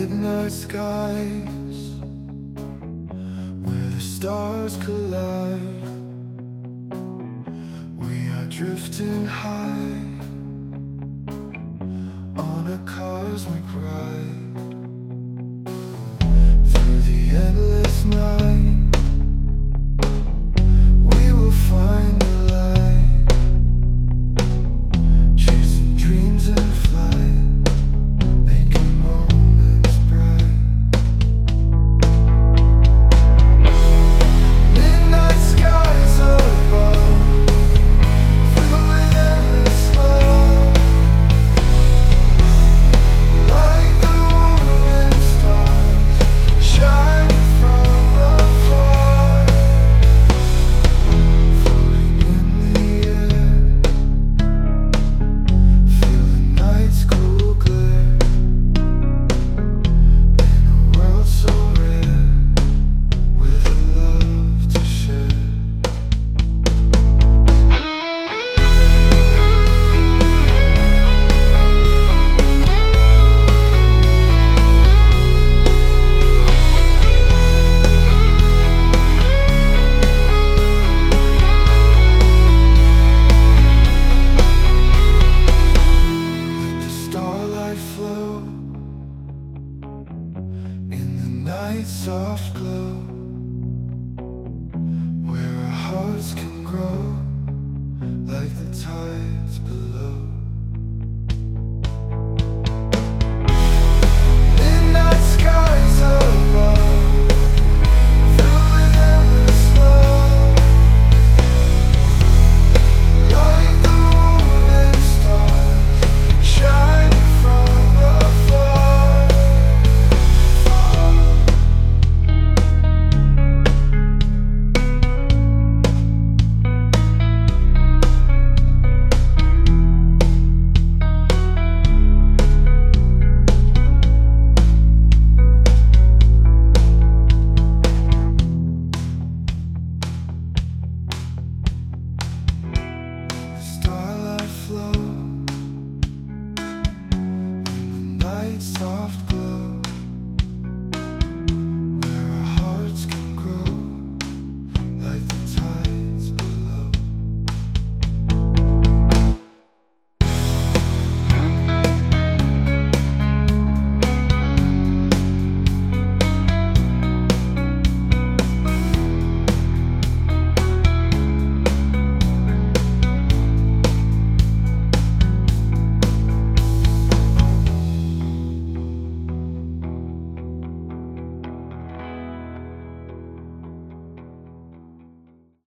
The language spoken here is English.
midnight skies where the stars collide. We are drifting high on a cosmic ride through the endless night. We will find the light, chasing dreams in flight, making moments bright. Midnight skies above, filled with endless love, like the morning stars shining from afar, floating in the air. Feel the night's cool glare in a world so rare, with a love to share. Let the starlight flow in the night's soft glow.